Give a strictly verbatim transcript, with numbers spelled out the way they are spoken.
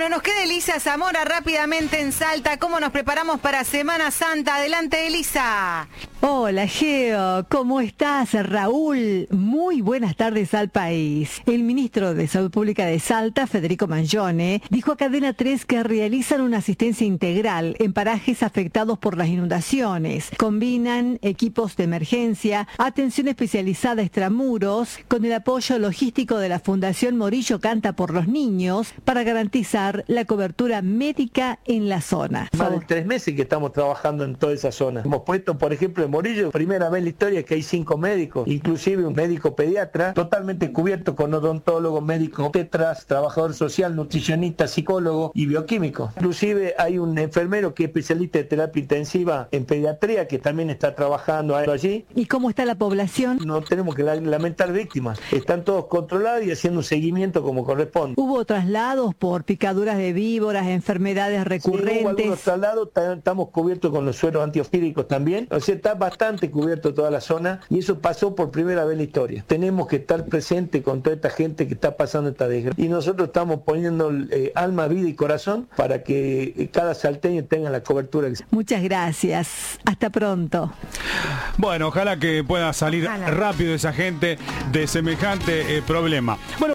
Bueno, nos queda Elisa Zamora rápidamente en Salta. ¿Cómo nos preparamos para Semana Santa? Adelante, Elisa. Hola, Geo. ¿Cómo estás, Raúl? Muy buenas tardes al país. El ministro de Salud Pública de Salta, Federico Mangione, dijo a Cadena tres que realizan una asistencia integral en parajes afectados por las inundaciones. Combinan equipos de emergencia, atención especializada extramuros, con el apoyo logístico de la Fundación Morillo Canta por los Niños para garantizar la cobertura médica en la zona. Más de tres meses que estamos trabajando en toda esa zona. Hemos puesto, por ejemplo, en Morillo, primera vez en la historia que hay cinco médicos, inclusive un médico pediatra, totalmente cubierto con odontólogo, médico, tetras, trabajador social, nutricionista, psicólogo y bioquímico. Inclusive hay un enfermero que es especialista de terapia intensiva en pediatría que también está trabajando allí. ¿Y cómo está la población? No tenemos que lamentar víctimas. Están todos controlados y haciendo un seguimiento como corresponde. ¿Hubo traslados por picaduras de víboras, enfermedades recurrentes? Sí, hubo algunos traslados, estamos cubiertos con los sueros antiofídicos también. O sea, está bastante cubierto toda la zona y eso pasó por primera vez en la historia. Tenemos que estar presentes con toda esta gente que está pasando esta desgracia. Y nosotros estamos poniendo eh, alma, vida y corazón para que cada salteño tenga la cobertura. Muchas gracias. Hasta pronto. Bueno, ojalá que pueda salir ojalá. rápido esa gente de semejante eh, problema. Bueno.